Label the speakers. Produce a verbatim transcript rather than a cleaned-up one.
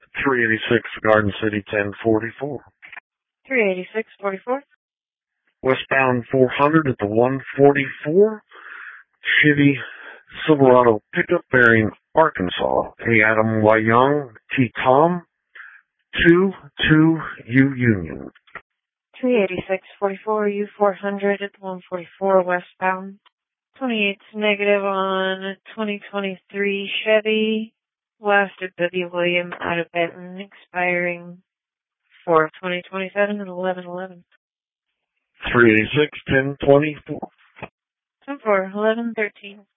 Speaker 1: three eighty-six Garden City ten forty-four.
Speaker 2: three eighty-six forty-four.
Speaker 1: Westbound four hundred at the one forty-four. Chevy Silverado pickup bearing Arkansas. A Adam Y. Young, T. Tom, two two U Union.
Speaker 2: three eighty-six forty-four, U four hundred at the one forty-four westbound. twenty-eight's negative on twenty twenty-three Chevy west of W. William out of Benton, expiring four of twenty twenty-seven at eleven eleven.
Speaker 1: three eighty-six ten twenty-four.
Speaker 2: ten four, eleven thirteen.